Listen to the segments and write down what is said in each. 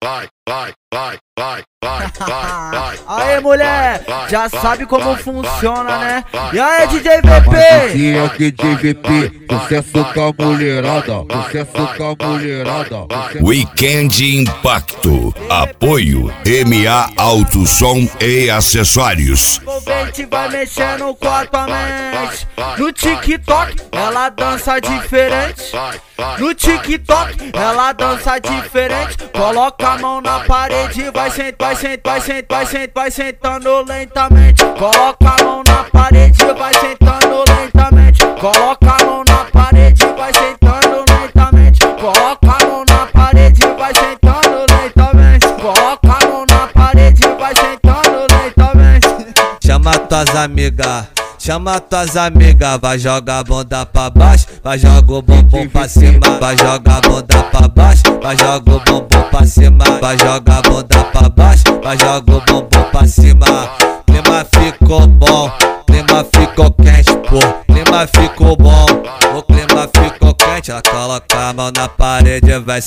Aê, mulher, já sabe como funciona, né? E aí, DJ VP? Esse é o DJ VP, sucesso com a mulherada, sucesso com a mulherada. Weekend Impacto, apoio MA Alto Som e Acessórios. Envolvente vai mexendo com a tua mente. No TikTok, ela dança diferente. No TikTok, ela dança diferente. Coloca a mão na parede, vai sentando lentamente. Coloca a mão na parede, vai sentando lentamente. Coloca a mão na parede, vai sentando lentamente. Coloca a mão na parede, vai sentando lentamente. Coloca a mão na parede, vai sentando lentamente. Chama tuas amigas. Chama tuas amigas, vai jogar a bunda pra baixo, vai jogar o bumbum pra cima, vai jogar a bunda pra baixo, vai jogar o bumbum pra cima, vai jogar a bunda pra baixo, vai jogar o bumbum pra cima. Clima ficou bom, clima ficou quente, pô, clima ficou bom, o clima ficou quente. Ela coloca a mão na parede, vai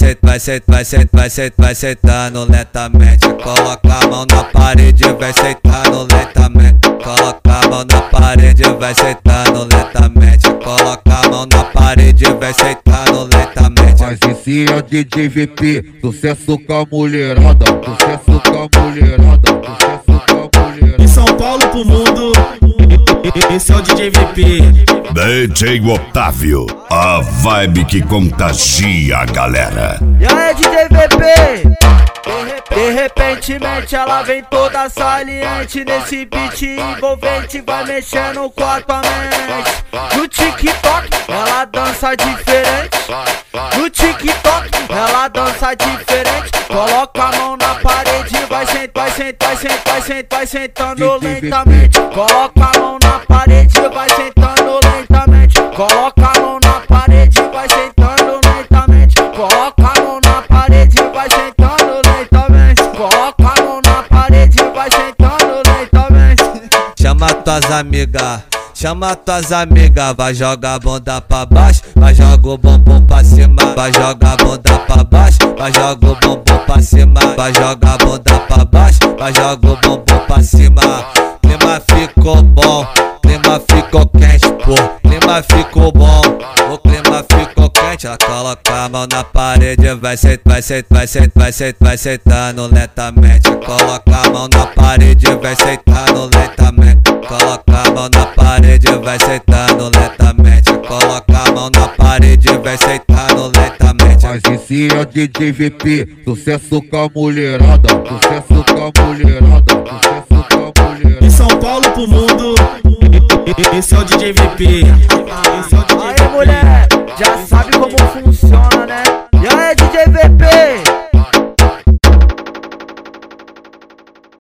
sentando lentamente. Coloca a mão na parede, vai sentando lentamente. Coloca a mão na parede, vai sentando lentamente. Coloca a mão na parede, vai sentando lentamente. Mas esse é o DJ VP, sucesso com a mulherada, sucesso com a mulherada, sucesso com a mulherada. De São Paulo pro mundo, esse é o DJ VP. DJ Otávio, a vibe que contagia a galera. E aí, DJ VP? De repentemente ela vem toda saliente. Nesse beat envolvente vai mexendo com a tua mente. No TikTok ela dança diferente. No TikTok ela dança diferente. Coloca a mão na parede, vai sentando lentamente. Coloca a mão na parede, vai sentando lentamente. Coloca a mão na parede, vai sentando lentamente. Coloca a mão na parede, vai sentando lentamente. Coloca a mão na parede, vai sentando lentamente. Chama tuas amigas. Chama tuas amigas, vai jogar a bunda pra baixo, vai jogar o bumbum pra cima, vai jogar a bunda pra baixo, vai jogar o bumbum pra cima, vai jogar a bunda pra baixo, vai jogar o bumbum pra cima. Clima ficou bom, clima ficou quente, pô, clima ficou bom, o clima ficou quente. Ela coloca a mão na parede, vai sentando lentamente. Coloca a mão na parede, vai sentando lentamente. Coloca a mão na parede, vai sentando lentamente. Coloca a mão na parede, vai sentando lentamente. Mas esse é o DJ VP, sucesso com a mulherada, sucesso com a mulherada, sucesso com a mulherada. De São Paulo pro mundo, esse é o DJ VP. Aê, mulher, já sabe como funciona, né? E aí, DJ VP?